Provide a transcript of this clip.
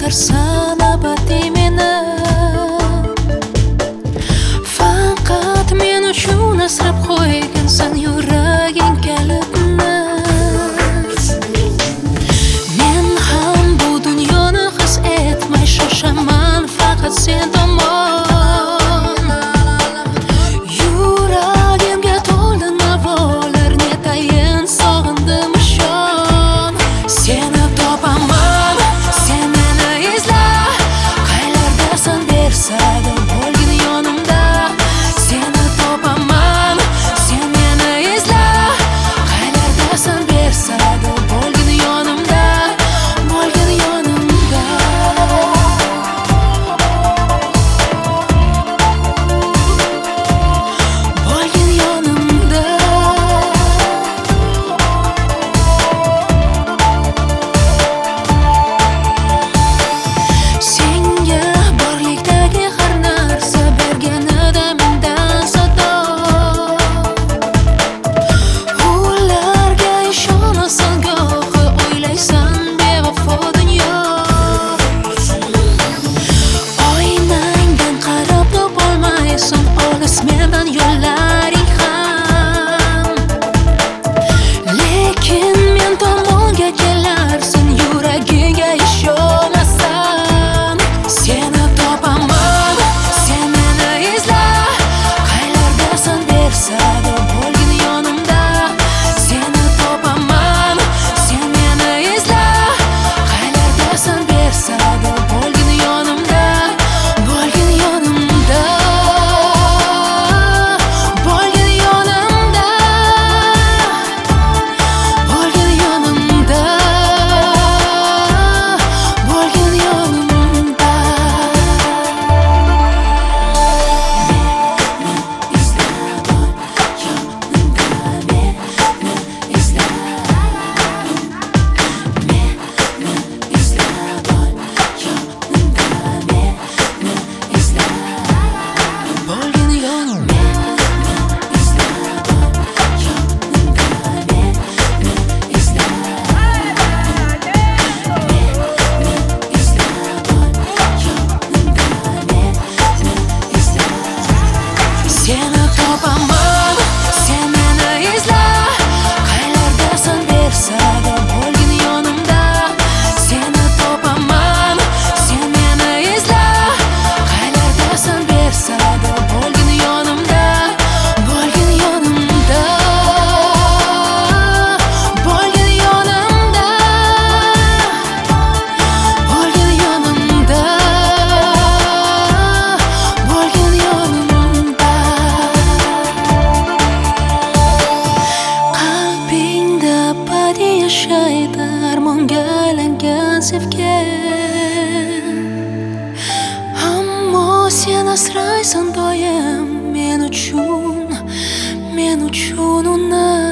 qidirsan abadiy meni. Faqat men uchun asrab qo'ygansan yuraging kalitini. Men ham bu dunyoni his etmay shoshaman faqat sen tomon. Yuragimga to'ldi navolar, netayin sog'indim ishon. Seni topaman, sen meni izla, qaylardasan bersada bo'lgin yonimda. Seni topaman, sen meni izla, qaylardasan bersada bo'lgin yonimda, bo'lgin yonimda. Bo'lgin yonimda. Senga borlikdagi har narsa berganida mendan sado. Ularga ishonasan gohi o'ylaysan bevafo dunyo. Oynangdan qarab topolmaysan olis mendan yo'llaring ham. Lekin men tomonga kelarsan yuragiga ishonasan. Seni topaman, sen meni izla, qaylardasan bersada bo'lgin yonimda. Seni topaman, sen meni izla, qaylardasan bersada bo'lgin yonimda, bo'lgin yonimda, bo'lgin yonimda, bo'lgin yonimda, bo'lgin yonimda. Bo'lgin yonimda. Seni topaman, sen meni izla, qaylardasan bersada bo'lgin yonimda. Seni topaman, sen meni izla, qaylardasan bersada bo'lgin yonimda, bo'lgin yonimda, bo'lgin yonimda, bo'lgin yonimda, bo'lgin yonimda. Qalbingda abadiy yashaydi armonga aylangan sevgim. Ammo sen asraysan doim men uchun uni.